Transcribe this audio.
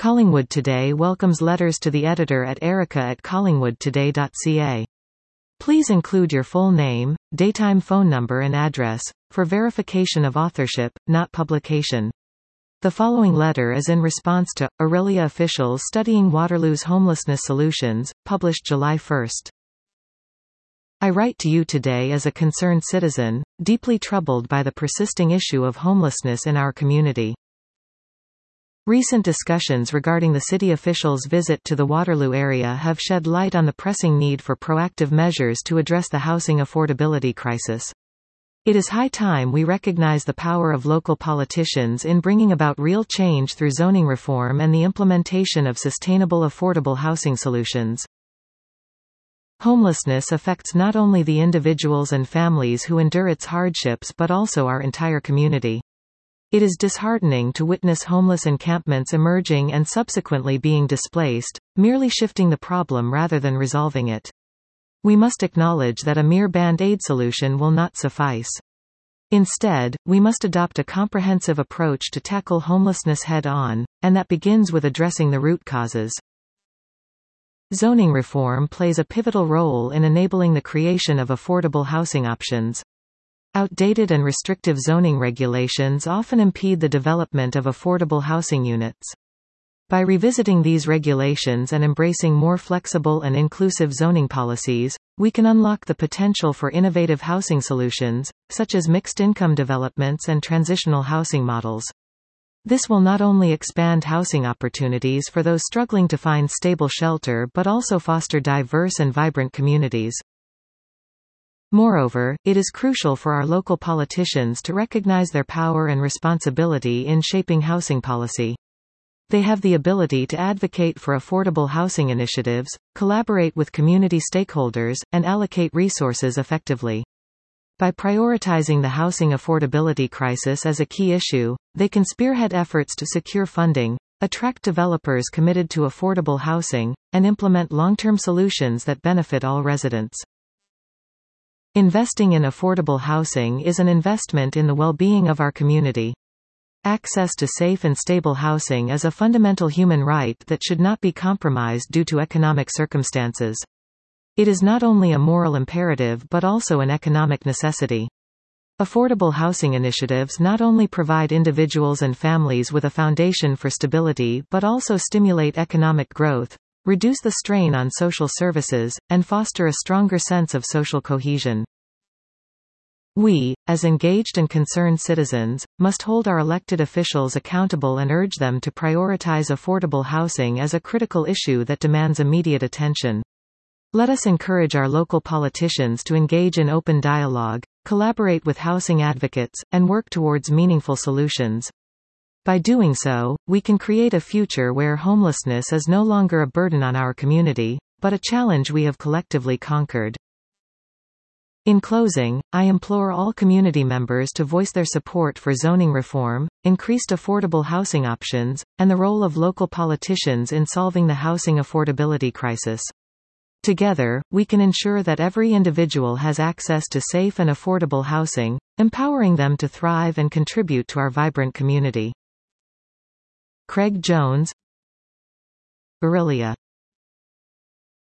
Collingwood Today welcomes letters to the editor at erica@collingwoodtoday.ca. Please include your full name, daytime phone number and address, for verification of authorship, not publication. The following letter is in response to Aurelia Officials Studying Waterloo's Homelessness Solutions, published July 1. I write to you today as a concerned citizen, deeply troubled by the persisting issue of homelessness in our community. Recent discussions regarding the city officials' visit to the Waterloo area have shed light on the pressing need for proactive measures to address the housing affordability crisis. It is high time we recognize the power of local politicians in bringing about real change through zoning reform and the implementation of sustainable affordable housing solutions. Homelessness affects not only the individuals and families who endure its hardships but also our entire community. It is disheartening to witness homeless encampments emerging and subsequently being displaced, merely shifting the problem rather than resolving it. We must acknowledge that a mere band-aid solution will not suffice. Instead, we must adopt a comprehensive approach to tackle homelessness head-on, and that begins with addressing the root causes. Zoning reform plays a pivotal role in enabling the creation of affordable housing options. Outdated and restrictive zoning regulations often impede the development of affordable housing units. By revisiting these regulations and embracing more flexible and inclusive zoning policies, we can unlock the potential for innovative housing solutions, such as mixed-income developments and transitional housing models. This will not only expand housing opportunities for those struggling to find stable shelter but also foster diverse and vibrant communities. Moreover, it is crucial for our local politicians to recognize their power and responsibility in shaping housing policy. They have the ability to advocate for affordable housing initiatives, collaborate with community stakeholders, and allocate resources effectively. By prioritizing the housing affordability crisis as a key issue, they can spearhead efforts to secure funding, attract developers committed to affordable housing, and implement long-term solutions that benefit all residents. Investing in affordable housing is an investment in the well-being of our community. Access to safe and stable housing is a fundamental human right that should not be compromised due to economic circumstances. It is not only a moral imperative but also an economic necessity. Affordable housing initiatives not only provide individuals and families with a foundation for stability but also stimulate economic growth, reduce the strain on social services, and foster a stronger sense of social cohesion. We, as engaged and concerned citizens, must hold our elected officials accountable and urge them to prioritize affordable housing as a critical issue that demands immediate attention. Let us encourage our local politicians to engage in open dialogue, collaborate with housing advocates, and work towards meaningful solutions. By doing so, we can create a future where homelessness is no longer a burden on our community, but a challenge we have collectively conquered. In closing, I implore all community members to voice their support for zoning reform, increased affordable housing options, and the role of local politicians in solving the housing affordability crisis. Together, we can ensure that every individual has access to safe and affordable housing, empowering them to thrive and contribute to our vibrant community. Craig Jones, Aurelia.